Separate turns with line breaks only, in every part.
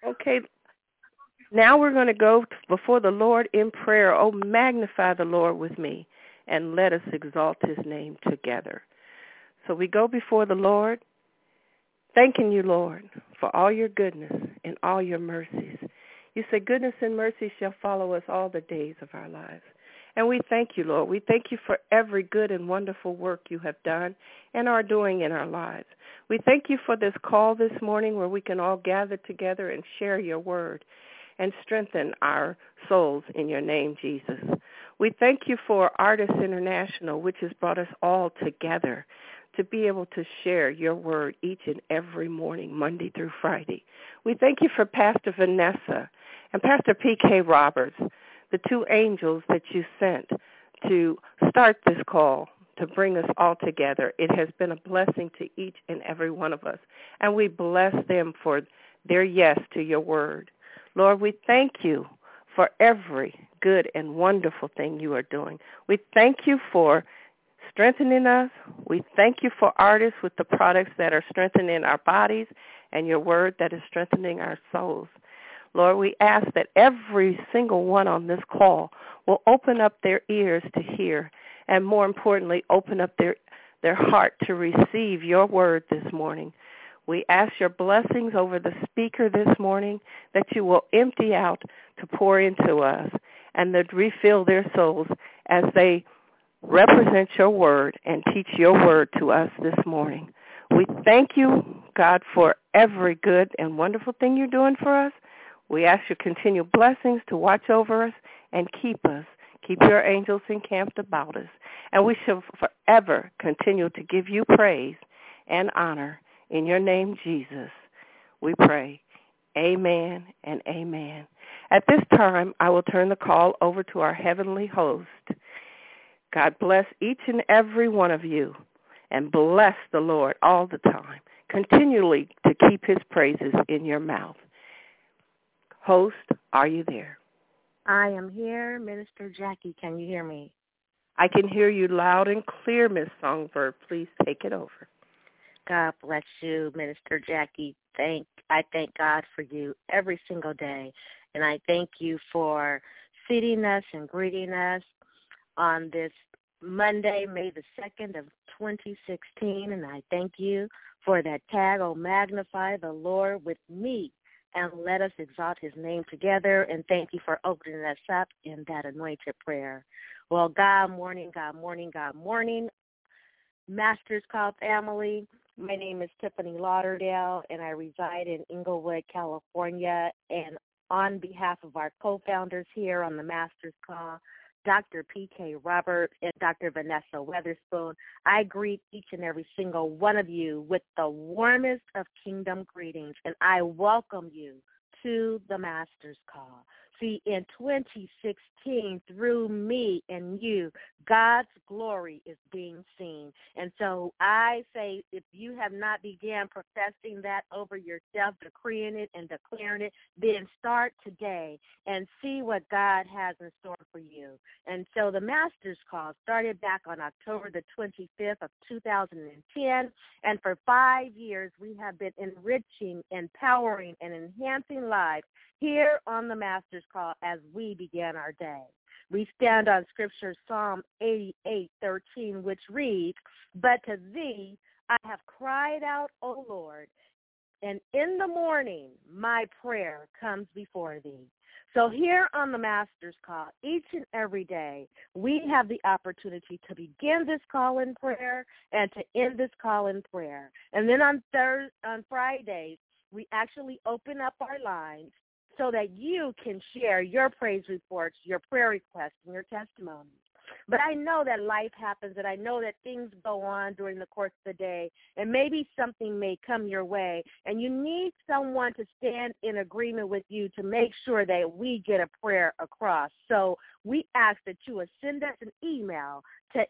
Okay, now we're going to go before the Lord in prayer. Oh, magnify the Lord with me, and let us exalt his name together. So we go before the Lord, thanking you, Lord, for all your goodness and all your mercies. You say goodness and mercy shall follow us all the days of our lives. And we thank you, Lord. We thank you for every good and wonderful work you have done and are doing in our lives. We thank you for this call this morning where we can all gather together and share your word and strengthen our souls in your name, Jesus. We thank you for Artists International, which has brought us all together to be able to share your word each and every morning, Monday through Friday. We thank you for Pastor Vanessa and Pastor P.K. Roberts, the two angels that you sent to start this call, to bring us all together. It has been a blessing to each and every one of us, and we bless them for their yes to your word. Lord, we thank you for every good and wonderful thing you are doing. We thank you for strengthening us. We thank you for artists with the products that are strengthening our bodies and your word that is strengthening our souls. Lord, we ask that every single one on this call will open up their ears to hear and, more importantly, open up their heart to receive your word this morning. We ask your blessings over the speaker this morning, that you will empty out to pour into us and that refill their souls as they represent your word and teach your word to us this morning. We thank you, God, for every good and wonderful thing you're doing for us. We ask your continued blessings to watch over us and keep us. Keep your angels encamped about us. And we shall forever continue to give you praise and honor. In your name, Jesus, we pray. Amen and amen. At this time, I will turn the call over to our heavenly host. God bless each and every one of you, and bless the Lord all the time, continually to keep his praises in your mouth. Host, are you there?
I am here, Minister Jackie. Can you hear me?
I can hear you loud and clear, Miss Songbird. Please take it over.
God bless you, Minister Jackie. I thank God for you every single day, and I thank you for seating us and greeting us on this Monday, May the 2nd of 2016, and I thank you for that tag, oh, magnify the Lord with me, and let us exalt his name together, and thank you for opening us up in that anointed prayer. Well, God morning, God morning, God morning, Masters Call family. My name is Tiffany Lauderdale, and I reside in Inglewood, California, and on behalf of our co-founders here on the Masters Call, Dr. P.K. Roberts and Dr. Vanessa Weatherspoon, I greet each and every single one of you with the warmest of kingdom greetings, and I welcome you to the Master's Call. See, in 2016, through me and you, God's glory is being seen. And so I say, if you have not began professing that over yourself, decreeing it and declaring it, then start today and see what God has in store for you. And so the Master's Call started back on October the 25th of 2010, and for 5 years we have been enriching, empowering, and enhancing lives here on the Master's Call as we began our day. We stand on Scripture, Psalm 88:13, which reads, "But to thee I have cried out, O Lord, and in the morning my prayer comes before thee." So here on the Master's Call, each and every day, we have the opportunity to begin this call in prayer and to end this call in prayer. And then on Fridays, we actually open up our lines so that you can share your praise reports, your prayer requests, and your testimonies. But I know that life happens, and I know that things go on during the course of the day, and maybe something may come your way, and you need someone to stand in agreement with you to make sure that we get a prayer across. So we ask that you would send us an email to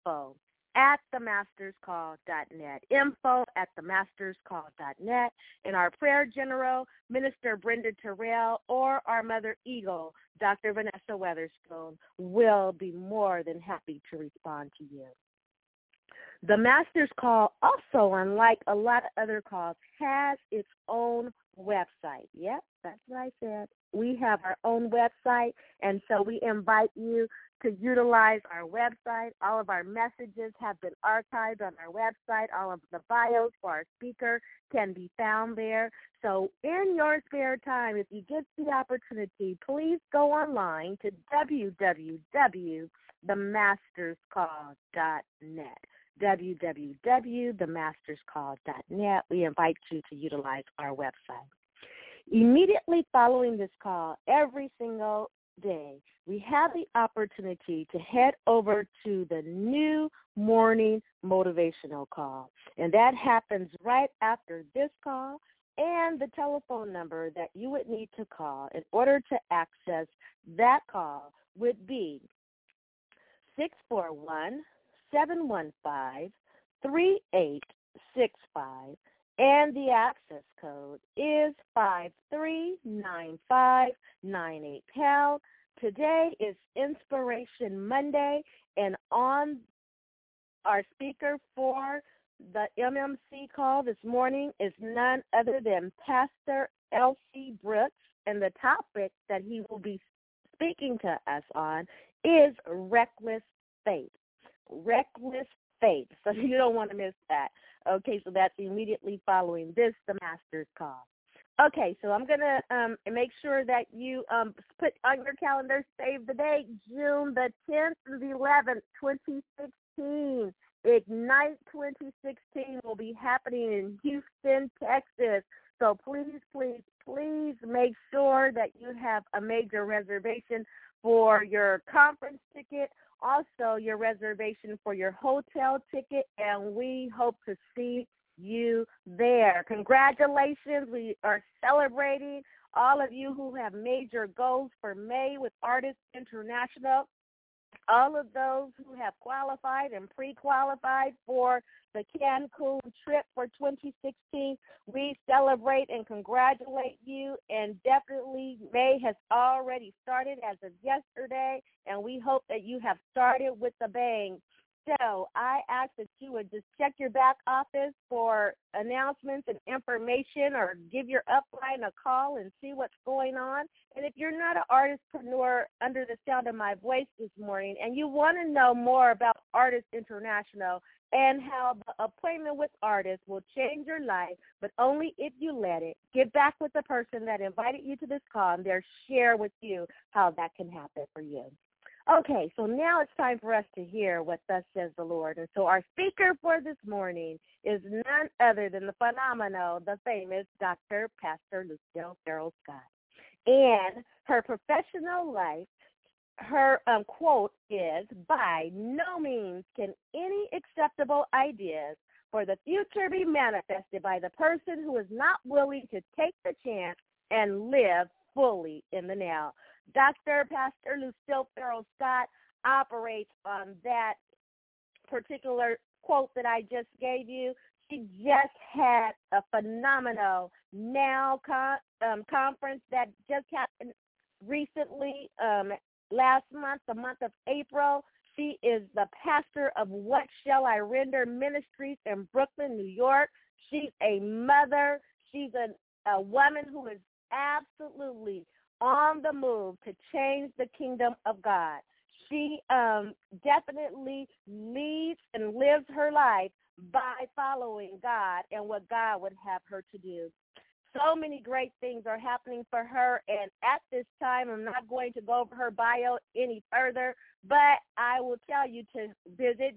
info@themasterscall.net, info@themasterscall.net, and our prayer general, Minister Brenda Terrell, or our Mother Eagle, Dr. Vanessa Weatherspoon, will be more than happy to respond to you. The Master's Call also, unlike a lot of other calls, has its own website. Yep, that's what I said. We have our own website, and so we invite you to utilize our website. All of our messages have been archived on our website. All of the bios for our speaker can be found there. So in your spare time, if you get the opportunity, please go online to www.themasterscall.net. www.themasterscall.net. We invite you to utilize our website. Immediately following this call, every single day, we have the opportunity to head over to the new morning motivational call. And that happens right after this call, and the telephone number that you would need to call in order to access that call would be 641-715-3865, and the access code is 539598#. Today is Inspiration Monday, and on our speaker for the MMC call this morning is none other than Pastor L.C. Brooks, and the topic that he will be speaking to us on is reckless faith. Reckless faith. So you don't want to miss that. Okay, so that's immediately following this, the Master's Call. Okay, so I'm going to make sure that you put on your calendar, save the date, June the 10th through the 11th, 2016. Ignite 2016 will be happening in Houston, Texas. So please, please, please make sure that you have a major reservation for your conference ticket, also your reservation for your hotel ticket, and we hope to see you there. Congratulations. We are celebrating all of you who have major goals for May with Artists International. All of those who have qualified and pre-qualified for the Cancun trip for 2016, we celebrate and congratulate you, and definitely May has already started as of yesterday, and we hope that you have started with a bang. So I ask that you would just check your back office for announcements and information, or give your upline a call and see what's going on. And if you're not an artistpreneur under the sound of my voice this morning, and you want to know more about Artists International and how the appointment with artists will change your life, but only if you let it, get back with the person that invited you to this call, and they'll share with you how that can happen for you. Okay, so now it's time for us to hear what thus says the Lord. And so our speaker for this morning is none other than the phenomenal, the famous Dr. Pastor Lucille Farrell Scott. And her professional life, her quote is, "By no means can any acceptable ideas for the future be manifested by the person who is not willing to take the chance and live fully in the now." Dr. Pastor Lucille Farrell Scott operates on that particular quote that I just gave you. She just had a phenomenal NOW conference that just happened recently, last month, the month of April. She is the pastor of What Shall I Render Ministries in Brooklyn, New York. She's a mother. She's a woman who is absolutely on the move to change the kingdom of God. She definitely leads and lives her life by following God and what God would have her to do. So many great things are happening for her, and at this time, I'm not going to go over her bio any further, but I will tell you to visit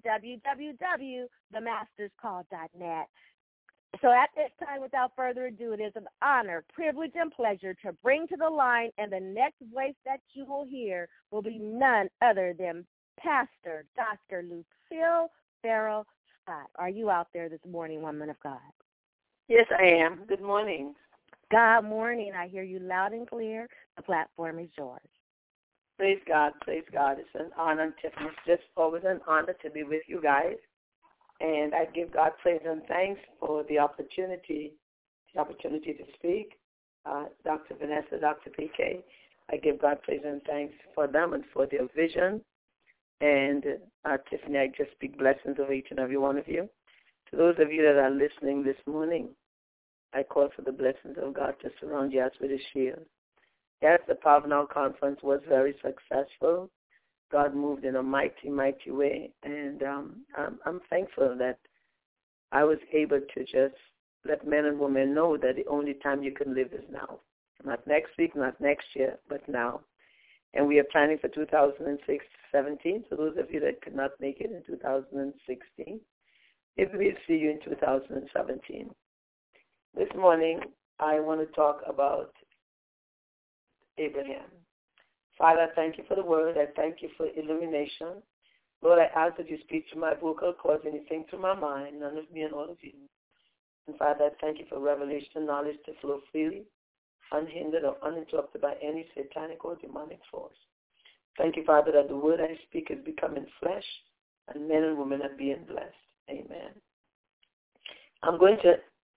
www.themasterscall.net. So at this time, without further ado, it is an honor, privilege, and pleasure to bring to the line, and the next voice that you will hear will be none other than Pastor Dr. Lucille Farrell Scott. Are you out there this morning, woman of God?
Yes, I am. Good morning.
God morning. I hear you loud and clear. The platform is yours.
Praise God. Praise God. It's an honor. It's just always an honor to be with you guys. And I give God praise and thanks for the opportunity to speak. Dr. Vanessa, Dr. PK, I give God praise and thanks for them and for their vision. And Tiffany, I just speak blessings over each and every one of you. To those of you that are listening this morning, I call for the blessings of God to surround you as with a shield. Yes, the Power of Now conference was very successful. God moved in a mighty, mighty way. And I'm thankful that I was able to just let men and women know that the only time you can live is now. Not next week, not next year, but now. And we are planning for 2017. So those of you that could not make it in 2016, maybe we'll see you in 2017. This morning, I want to talk about Abraham. Father, I thank you for the word. I thank you for illumination. Lord, I ask that you speak to my vocal cords, anything through my mind, none of me and all of you. And Father, I thank you for revelation and knowledge to flow freely, unhindered or uninterrupted by any satanic or demonic force. Thank you, Father, that the word I speak is becoming flesh and men and women are being blessed. Amen. I'm going to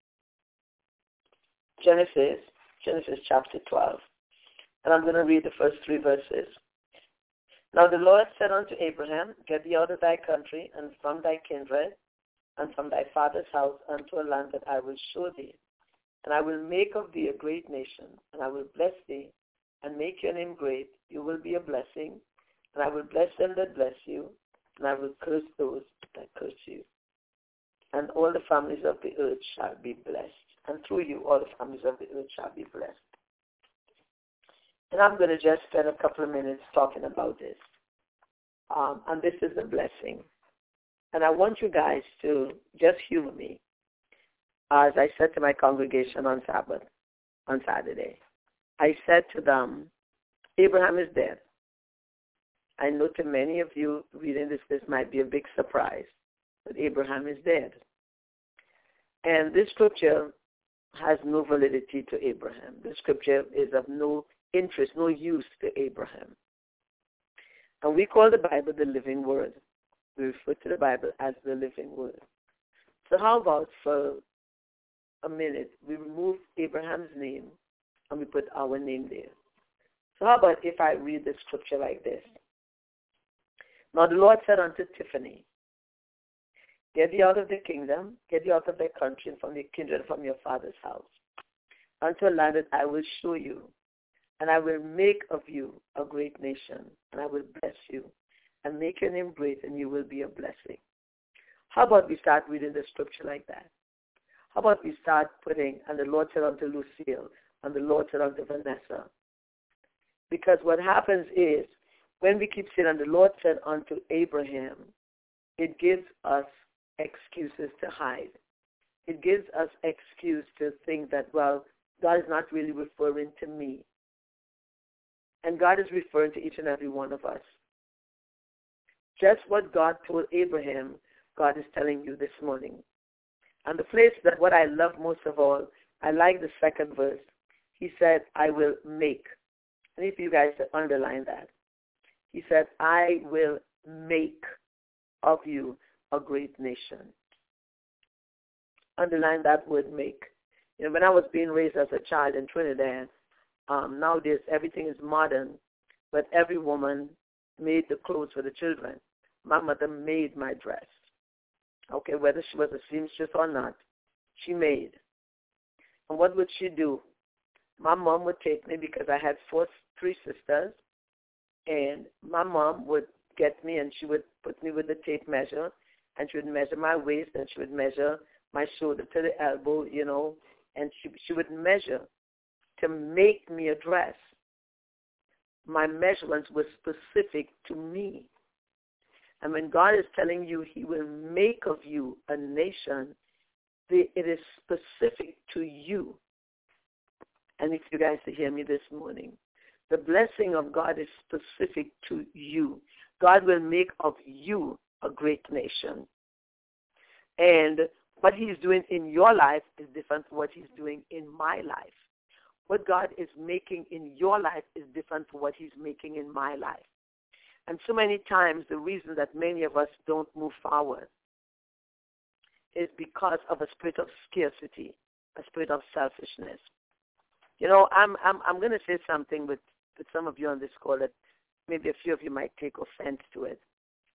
Genesis chapter 12, and I'm going to read the first 3 verses. Now the Lord said unto Abraham, Get thee out of thy country and from thy kindred and from thy father's house unto a land that I will show thee. And I will make of thee a great nation, and I will bless thee, and make your name great. You will be a blessing, and I will bless them that bless you, and I will curse those that curse you. And all the families of the earth shall be blessed. And through you, all the families of the earth shall be blessed. And I'm going to just spend a couple of minutes talking about this. And this is a blessing. And I want you guys to just humor me. As I said to my congregation on Saturday, I said to them, Abraham is dead. I know to many of you reading this might be a big surprise, but Abraham is dead. And this scripture has no validity to Abraham. The scripture is of no interest, no use to Abraham. And we call the Bible the living word. We refer to the Bible as the living word. So how about for a minute, we remove Abraham's name and we put our name there. So how about if I read the scripture like this? Now the Lord said unto Tiffany, Get thee out of the kingdom, get thee out of thy country, and from your kindred, from your father's house, unto a land that I will show you, and I will make of you a great nation, and I will bless you, and make your name great, and you will be a blessing. How about we start reading the scripture like that? How about we start putting, and the Lord said unto Lucille, and the Lord said unto Vanessa? Because what happens is, when we keep saying, and the Lord said unto Abraham, it gives us excuses to hide. It gives us excuse to think that, well, God is not really referring to me. And God is referring to each and every one of us. Just what God told Abraham, God is telling you this morning. And the place that what I love most of all, I like the second verse. He said, I will make. I need for you guys to underline that. He said, I will make of you a great nation. Underline that word make. You know, when I was being raised as a child in Trinidad, nowadays everything is modern, but every woman made the clothes for the children. My mother made my dress. Okay, whether she was a seamstress or not, she made. And what would she do? My mom would take me because I had 3 sisters, and my mom would get me and she would put me with the tape measure, and she would measure my waist and she would measure my shoulder to the elbow, you know, and she would measure to make me a dress. My measurements were specific to me. And when God is telling you he will make of you a nation, it is specific to you. And if you guys to hear me this morning, the blessing of God is specific to you. God will make of you a great nation. And what he's doing in your life is different from what he's doing in my life. What God is making in your life is different from what he's making in my life. And so many times the reason that many of us don't move forward is because of a spirit of scarcity, a spirit of selfishness. You know, I'm going to say something with some of you on this call that maybe a few of you might take offense to it.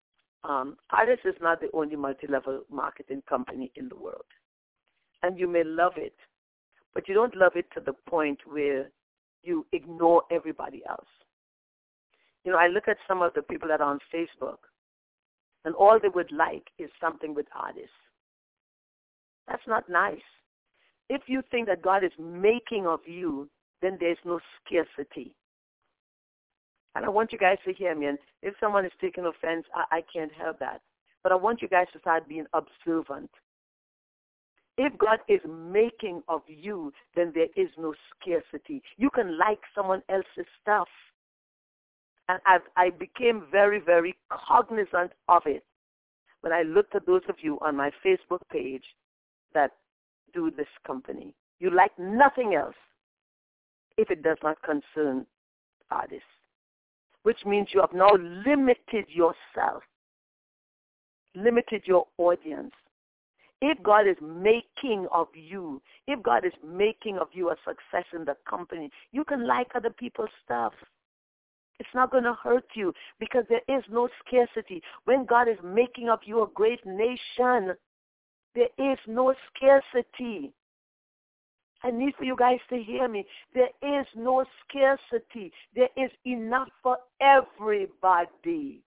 Artis is not the only multi-level marketing company in the world. And you may love it, but you don't love it to the point where you ignore everybody else. You know, I look at some of the people that are on Facebook, and all they would like is something with Artis. That's not nice. If you think that God is making of you, then there's no scarcity. And I want you guys to hear me. And if someone is taking offense, I can't help that. But I want you guys to start being observant. If God is making of you, then there is no scarcity. You can like someone else's stuff. And I became very, very cognizant of it when I looked at those of you on my Facebook page that do this company. You like nothing else if it does not concern artists, which means you have now limited yourself, limited your audience. If God is making of you, if God is making of you a success in the company, you can like other people's stuff. It's not going to hurt you because there is no scarcity. When God is making of you a great nation, there is no scarcity. I need for you guys to hear me. There is no scarcity. There is enough for everybody.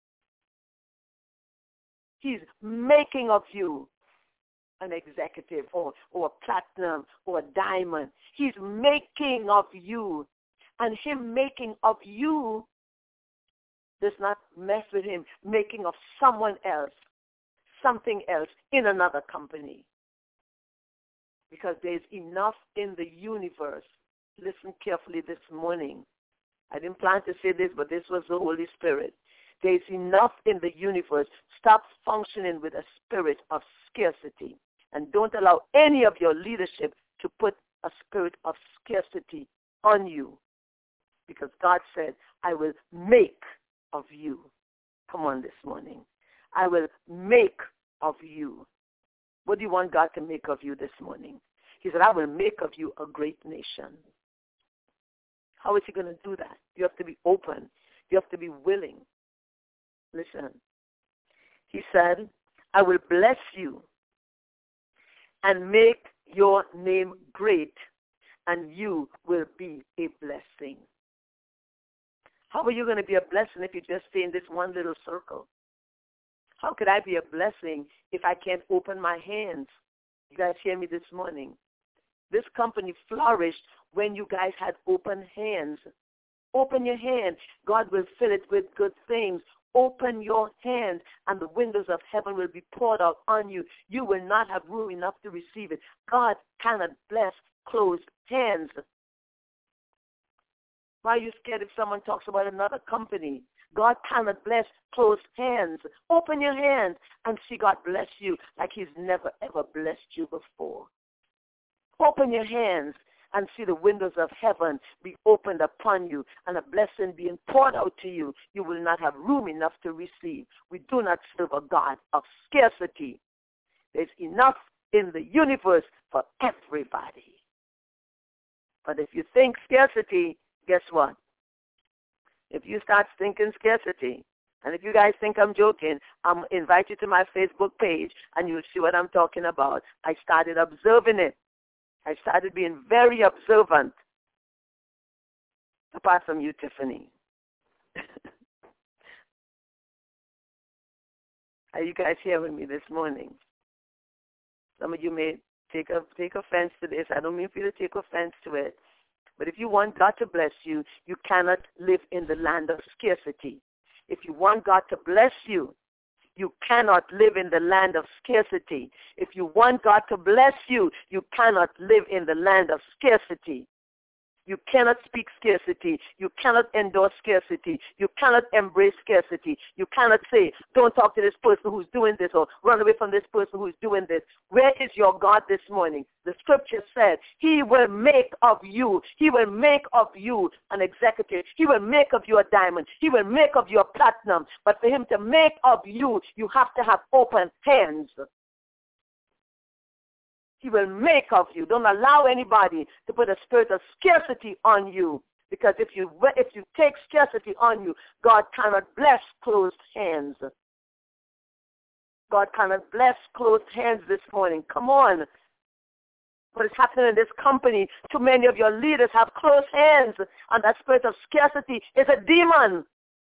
He's making of you an executive or a platinum or a diamond. He's making of you. And him making of you does not mess with him making of someone else, something else in another company. Because there's enough in the universe. Listen carefully this morning. I didn't plan to say this, but this was the Holy Spirit. There's enough in the universe. Stop functioning with a spirit of scarcity. And don't allow any of your leadership to put a spirit of scarcity on you. Because God said, I will make of you. Come on this morning. I will make of you. What do you want God to make of you this morning? He said, I will make of you a great nation. How is he going to do that? You have to be open. You have to be willing. Listen. He said, I will bless you and make your name great, and you will be a blessing. How are you going to be a blessing if you just stay in this one little circle? How could I be a blessing if I can't open my hands? You guys hear me this morning? This company flourished when you guys had open hands. Open your hand. God will fill it with good things. Open your hand, and the windows of heaven will be poured out on you. You will not have room enough to receive it. God cannot bless closed hands. Why are you scared if someone talks about another company? God cannot bless closed hands. Open your hands and see God bless you like he's never, ever blessed you before. Open your hands and see the windows of heaven be opened upon you and a blessing being poured out to you. You will not have room enough to receive. We do not serve a God of scarcity. There's enough in the universe for everybody. But if you think scarcity, guess what? If you start thinking scarcity, and if you guys think I'm joking, I'm invite you to my Facebook page, and you'll see what I'm talking about. I started observing it. I started being very observant. Apart from you, Tiffany. Are you guys hearing me this morning? Some of you may take offense to this. I don't mean for you to take offense to it. But if you want God to bless you, you cannot live in the land of scarcity. If you want God to bless you, you cannot live in the land of scarcity. If you want God to bless you, you cannot live in the land of scarcity. You cannot speak scarcity. You cannot endorse scarcity. You cannot embrace scarcity. You cannot say, don't talk to this person who's doing this, or run away from this person who's doing this. Where is your God this morning? The scripture said, he will make of you. He will make of you an executive. He will make of you a diamond. He will make of you a platinum. But for him to make of you, you have to have open hands. He will make of you. Don't allow anybody to put a spirit of scarcity on you. Because if you take scarcity on you, God cannot bless closed hands. God cannot bless closed hands this morning. Come on. What is happening in this company, too many of your leaders have closed hands, and that spirit of scarcity is a demon.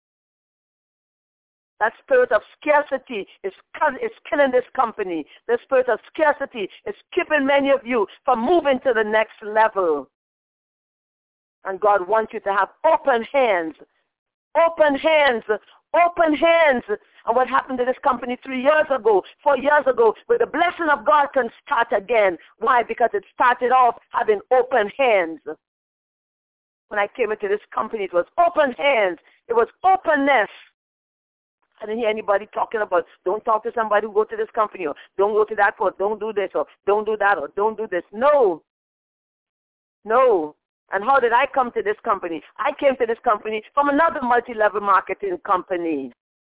That spirit of scarcity is killing this company. The spirit of scarcity is keeping many of you from moving to the next level. And God wants you to have open hands. Open hands. Open hands. And what happened to this company 3 years ago, 4 years ago, where the blessing of God can start again. Why? Because it started off having open hands. When I came into this company, it was open hands. It was openness. I didn't hear anybody talking about, don't talk to somebody who go to this company, or don't go to that, or don't do this, or don't do that, or don't do this. No. No. And how did I come to this company? I came to this company from another multi-level marketing company.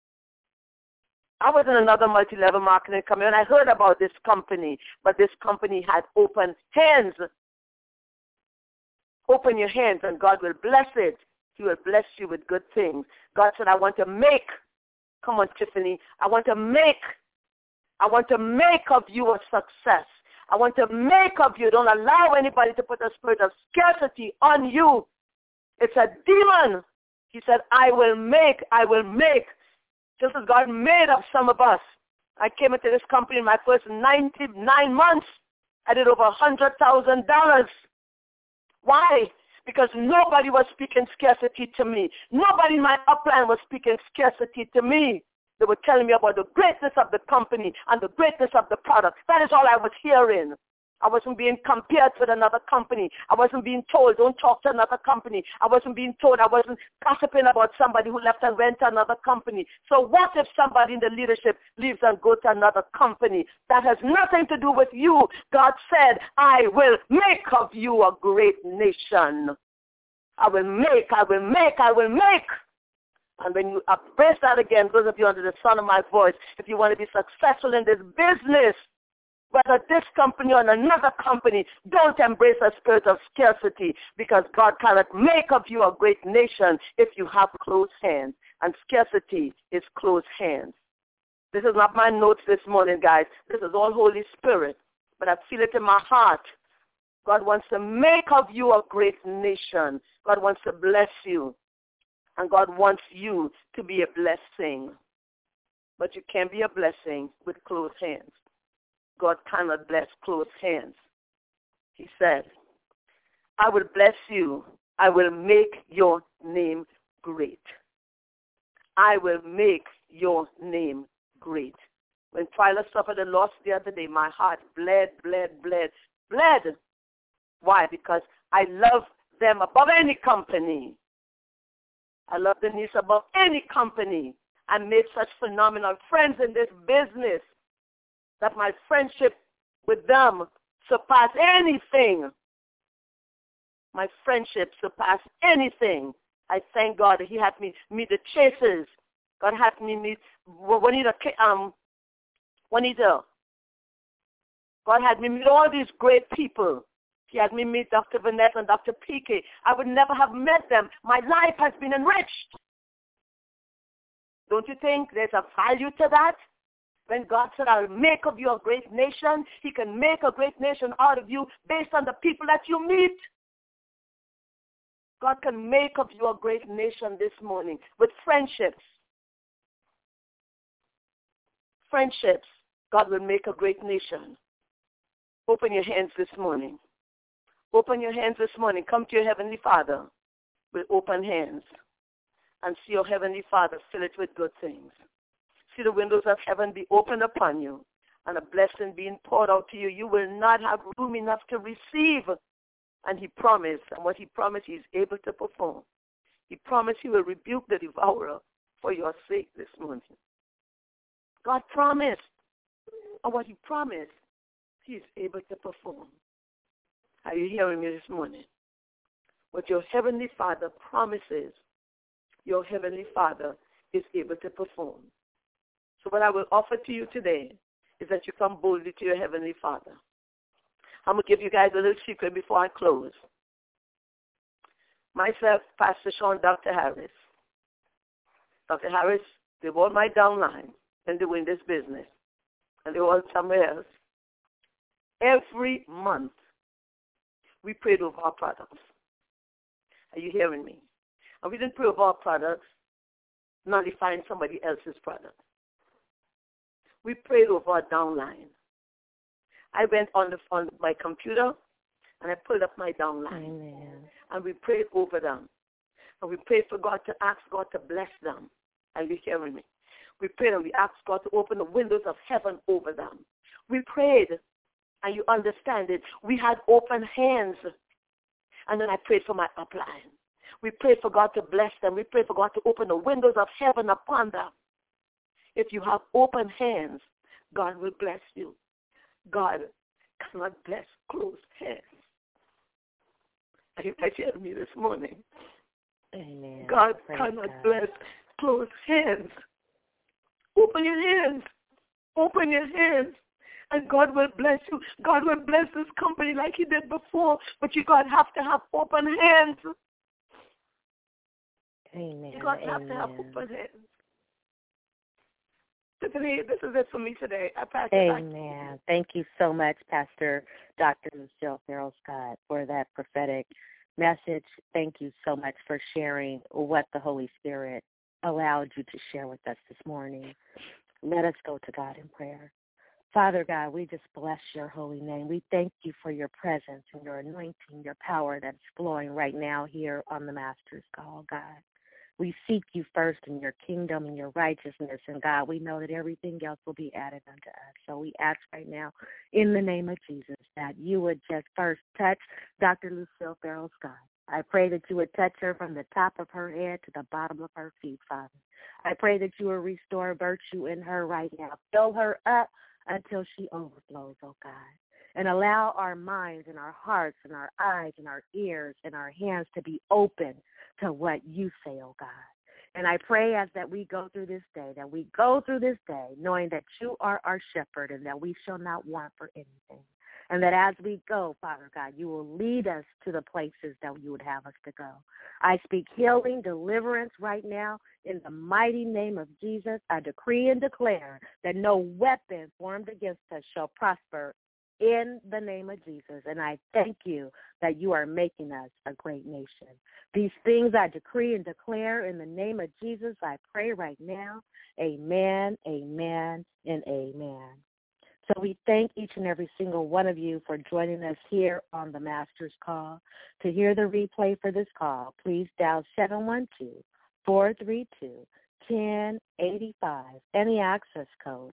I was in another multi-level marketing company, and I heard about this company, but this company had open hands. Open your hands, and God will bless it. He will bless you with good things. God said, I want to make. Come on, Tiffany. I want to make of you a success. I want to make of you. Don't allow anybody to put a spirit of scarcity on you. It's a demon. He said, I will make. Just as God made of some of us. I came into this company in my first 99 months. I did over $100,000. Why? Because nobody was speaking scarcity to me. Nobody in my upline was speaking scarcity to me. They were telling me about the greatness of the company and the greatness of the product. That is all I was hearing. I wasn't being compared with another company. I wasn't being told, don't talk to another company. I wasn't being told, I wasn't gossiping about somebody who left and went to another company. So what if somebody in the leadership leaves and goes to another company? That has nothing to do with you. God said, I will make of you a great nation. I will make. And when you embrace that again, those of you under the sound of my voice, if you want to be successful in this business, whether this company or another company, don't embrace a spirit of scarcity, because God cannot make of you a great nation if you have closed hands. And scarcity is closed hands. This is not my notes this morning, guys. This is all Holy Spirit. But I feel it in my heart. God wants to make of you a great nation. God wants to bless you. And God wants you to be a blessing. But you can't be a blessing with closed hands. God cannot bless closed hands. He said, I will bless you. I will make your name great. I will make your name great. When Twyla suffered a loss the other day, my heart bled. Why? Because I love them above any company. I love Denise above any company. I made such phenomenal friends in this business that my friendship with them surpassed anything. My friendship surpassed anything. I thank God that he had me meet the Chasers. God had me meet Juanita. God had me meet all these great people. He had me meet Dr. Vanette and Dr. P.K. I would never have met them. My life has been enriched. Don't you think there's a value to that? When God said, I'll make of you a great nation, he can make a great nation out of you based on the people that you meet. God can make of you a great nation this morning with friendships. Friendships. God will make a great nation. Open your hands this morning. Open your hands this morning. Come to your Heavenly Father with open hands and see your Heavenly Father fill it with good things. See the windows of heaven be opened upon you and a blessing being poured out to you. You will not have room enough to receive. And he promised, and what he promised, he is able to perform. He promised he will rebuke the devourer for your sake this morning. God promised, and what he promised, he is able to perform. Are you hearing me this morning? What your Heavenly Father promises, your Heavenly Father is able to perform. So what I will offer to you today is that you come boldly to your Heavenly Father. I'm going to give you guys a little secret before I close. Myself, Pastor Sean, Dr. Harris. Dr. Harris, they were my downline when they were in this business. and they were somewhere else. Every month, we prayed over our products. Are you hearing me? And we didn't pray over our products, nullifying somebody else's product. We prayed over our downline. I went on my computer, and I pulled up my downline.
Amen.
And we prayed over them. And we prayed for God to ask God to bless them. Are you hearing me? We prayed and we asked God to open the windows of heaven over them. We prayed, and you understand it. We had open hands. And then I prayed for my upline. We prayed for God to bless them. We prayed for God to open the windows of heaven upon them. If you have open hands, God will bless you. God cannot bless closed hands. Are you hearing me this morning?
Amen.
God
Praise
cannot
God.
bless closed hands. Open your hands. Open your hands. And God will bless you. God will bless this company like he did before. But you God have to have open hands.
Amen.
You God have to have open hands. Tiffany, this is it for me today. I pass it back.
Amen. Thank you so much, Pastor Dr. Lucille Farrell Scott, for that prophetic message. Thank you so much for sharing what the Holy Spirit allowed you to share with us this morning. Let us go to God in prayer. Father God, we just bless your holy name. We thank you for your presence and your anointing, your power that's flowing right now here on the Master's Call, God. We seek you first in your kingdom and your righteousness, and God, we know that everything else will be added unto us. So we ask right now in the name of Jesus that you would just first touch Dr. Lucille Farrell Scott. I pray that you would touch her from the top of her head to the bottom of her feet, Father. I pray that you will restore virtue in her right now. Fill her up until she overflows, oh God. And allow our minds and our hearts and our eyes and our ears and our hands to be open to what you say, oh God. And I pray as that we go through this day, knowing that you are our shepherd and that we shall not want for anything. And that as we go, Father God, you will lead us to the places that you would have us to go. I speak healing, deliverance right now in the mighty name of Jesus. I decree and declare that no weapon formed against us shall prosper in the name of Jesus. And I thank you that you are making us a great nation. These things I decree and declare in the name of Jesus. I pray right now. Amen, amen, and amen. So we thank each and every single one of you for joining us here on the Master's Call. To hear the replay for this call, please dial 712-432-1085 and the access code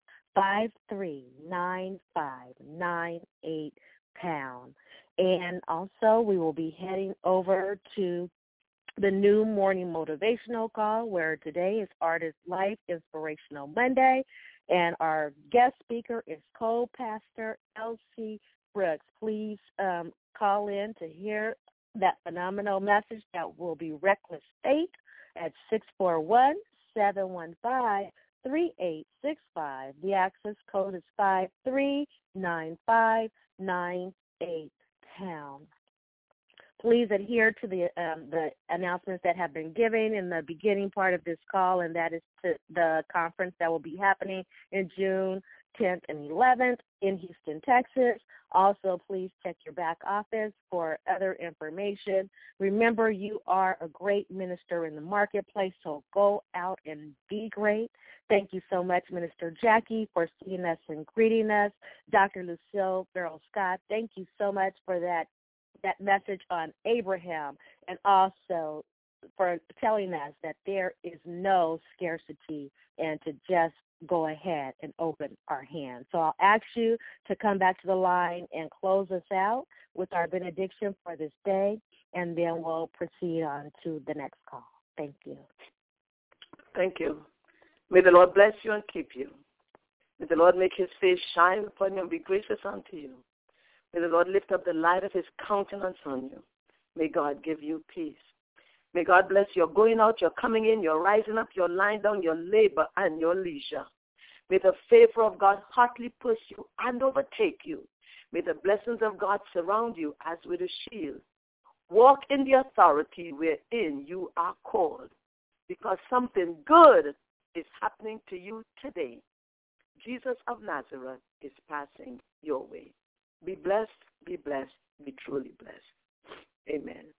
539598#. And also we will be heading over to the new morning motivational call, where today is Artist Life Inspirational Monday. And our guest speaker is co-pastor Elsie Brooks. Please call in to hear that phenomenal message that will be Reckless Faith at 641-715-3865. The access code is 539598#. Please adhere to the announcements that have been given in the beginning part of this call, and that is to the conference that will be happening in June 10th and 11th in Houston, Texas. Also, please check your back office for other information. Remember, you are a great minister in the marketplace, so go out and be great. Thank you so much, Minister Jackie, for seeing us and greeting us. Dr. Lucille Farrell Scott, thank you so much for that message on Abraham, and also for telling us that there is no scarcity and to just go ahead and open our hands. So I'll ask you to come back to the line and close us out with our benediction for this day, and then we'll proceed on to the next call. Thank you.
Thank you. May the Lord bless you and keep you. May the Lord make his face shine upon you and be gracious unto you. May the Lord lift up the light of his countenance on you. May God give you peace. May God bless your going out, your coming in, your rising up, your lying down, your labor, and your leisure. May the favor of God hotly pursue and overtake you. May the blessings of God surround you as with a shield. Walk in the authority wherein you are called, because something good is happening to you today. Jesus of Nazareth is passing your way. Be blessed, be blessed, be truly blessed. Amen.